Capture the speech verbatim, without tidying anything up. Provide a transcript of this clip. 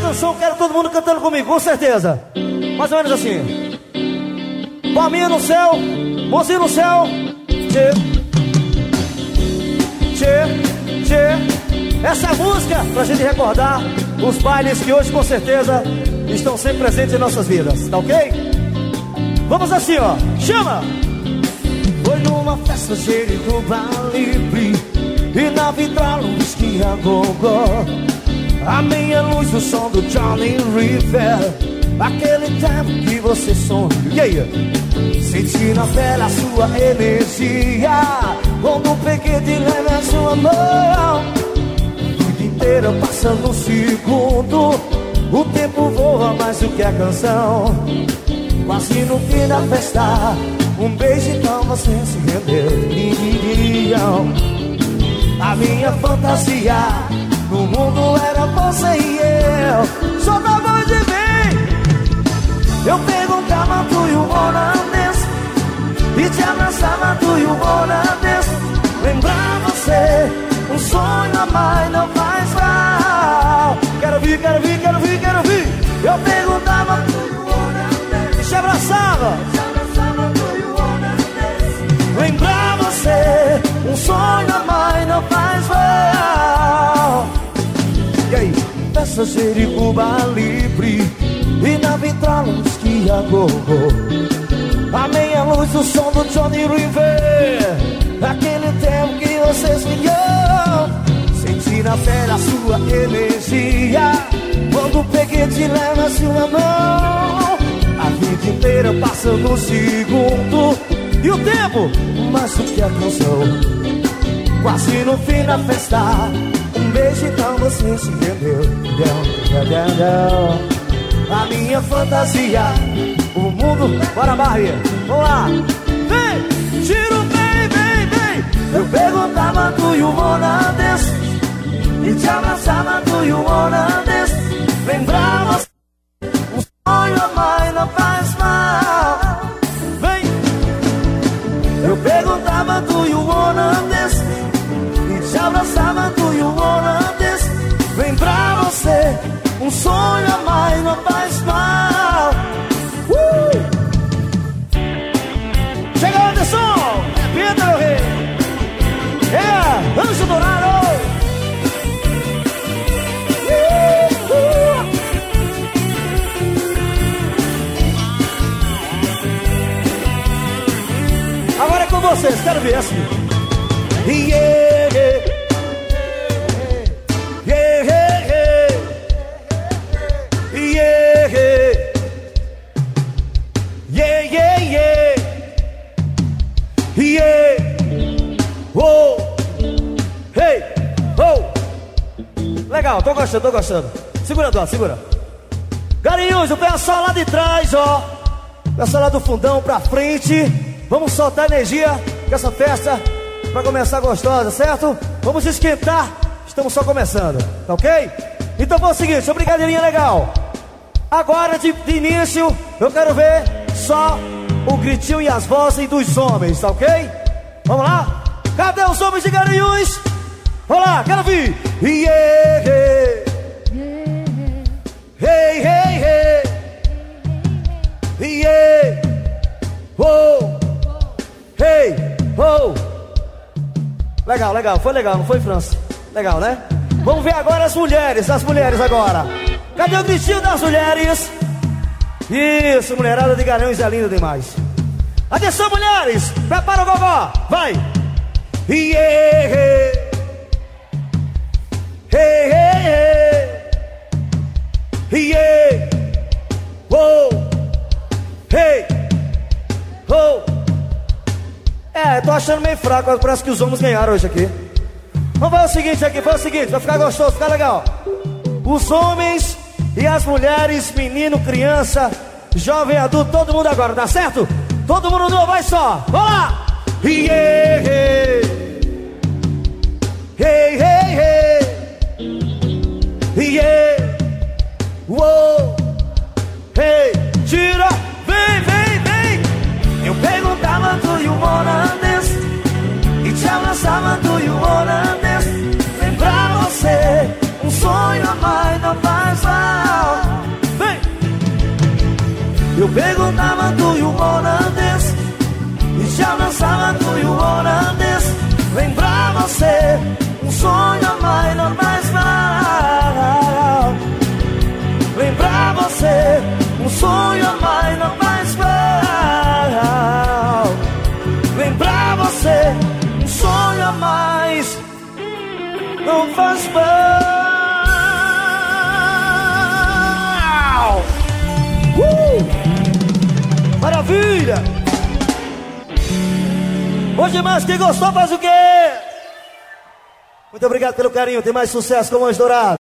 canção, quero todo mundo cantando comigo, com certeza. Mais ou menos assim. Palminha no céu, mãozinha no céu. Tchê, tchê, tchê. Essa é a música pra gente recordar os bailes que hoje com certeza estão sempre presentes em nossas vidas, tá ok? Vamos assim, ó, chama! Foi numa festa cheia de Cuba Libre e na vitrola um whisky a gogó. A meia luz do som do Johnny River, aquele tempo que você sonhou. Yeah. Senti na pele a sua energia quando peguei de leve a sua mão. A vida inteira passando um segundo, o tempo voa mais do que a canção. Quase no fim da festa, um beijo então você se rendeu. A minha fantasia no mundo era você e eu. Só da voz de mim eu perguntava do you wanna dance e te abraçava do you wanna dance. Lembrar você, um sonho a mais não faz mal. Quero ouvir, quero ouvir, quero ouvir, quero ouvir. Eu perguntava do you wanna dance, te abraçava, te abraçava do you wanna dance. Lembrar você, um sonho a mais não faz mal. E aí? Festa de Cuba Libre e na vitrola um whisky a gogó. A meia luz do som do Johnny River, aquele tempo que você sonhou. Senti na pele a sua energia quando peguei te leva a sua mão. A vida inteira passando um segundo e o tempo mais do que a canção. Quase no fim da festa, um beijo então você se rendeu. Down, down, down. A minha fantasia, o mundo, bora Barbie, vamos lá. Vem, tiro, vem, vem, vem. Eu perguntava do you wanna dance e te abraçava do you wanna dance. Lembrava um sonho a mais não faz mal. Vem. Eu perguntava do you wanna dance e te abraçava do you wanna dance. Lembrar você, um sonho a mais não faz mal. uh! Chega Anderson, repita meu rei. É, Anjo Dourado. Yeah. uh! Agora é com vocês, quero ver assim. Yeah, yeah. Legal, tô gostando, tô gostando. Segura, Dó, segura. Garinhos, o pessoal lá de trás, ó. O pessoal lá do fundão pra frente. Vamos soltar energia com essa festa pra começar gostosa, certo? Vamos esquentar. Estamos só começando, tá ok? Então foi o seguinte, brincadeirinha legal. Agora, de, de início, eu quero ver só o gritinho e as vozes dos homens, tá ok? Vamos lá? Cadê os homens de Garanhuns? Vamos lá, quero ouvir. Yeah, yeah. Hey, hey, hey. Yeah. Oh. Hey, oh. Legal, legal, foi legal, não foi, França? Legal, né? Vamos ver agora as mulheres, as mulheres agora. Cadê o gritinho das mulheres? Isso, mulherada de Garanhuns é linda demais. Atenção, mulheres, prepara o gogó, vai. Yeah. Hey, hey, hey. Yeah. Oh. Hey. Oh. É, tô achando meio fraco, parece que os homens ganharam hoje aqui. Vamos fazer o seguinte aqui, faz o seguinte, vai ficar gostoso, ficar legal. Os homens e as mulheres, menino, criança, jovem, adulto, todo mundo agora, tá certo? Todo mundo novo, vai só, vamos lá! Yeah, hey, hey, hey, hey. Yeah, uou, hey, tira, vem, vem, vem. Eu perguntava do you wanna dance e te abraçava do you wanna dance. Lembrar você, um sonho a mais não faz mal. Eu perguntava do you wanna dance e já dançava do you wanna dance. Lembrar você, um sonho a mais, não mais mal. Lembrar você, um sonho a mais, não mais mal. Lembrar você, um sonho a mais, não faz mal. uh! Maravilha! Hoje mais, quem gostou faz o quê? Muito obrigado pelo carinho, tem mais sucesso com o Anjo Dourado.